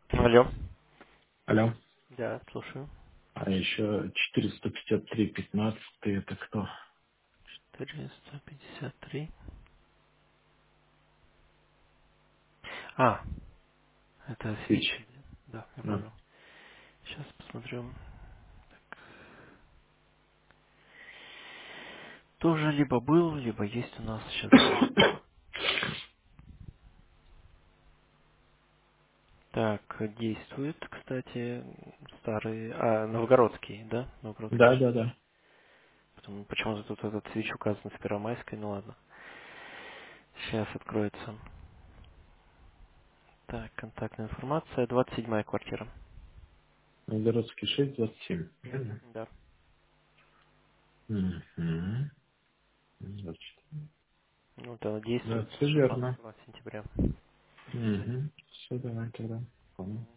Алло. Алло. Да, слушаю. А еще 453-15, это кто? 453. А, это Фич. свечи. Да, я Да. понял. Сейчас посмотрю. Тоже либо был, либо есть у нас. Сейчас гляну. Так, действует, кстати, старый, новгородский, да? Новгородский Да, же. да, да. Почему-то тут этот свич указан с Первомайской, ну ладно. Сейчас откроется. Так, контактная информация, 27-я квартира. Новгородский 627. Правильно? Да. Угу. 24. Вот она Да, действует все с верно. 16 сентября. Угу. Все, давай тогда. Понял.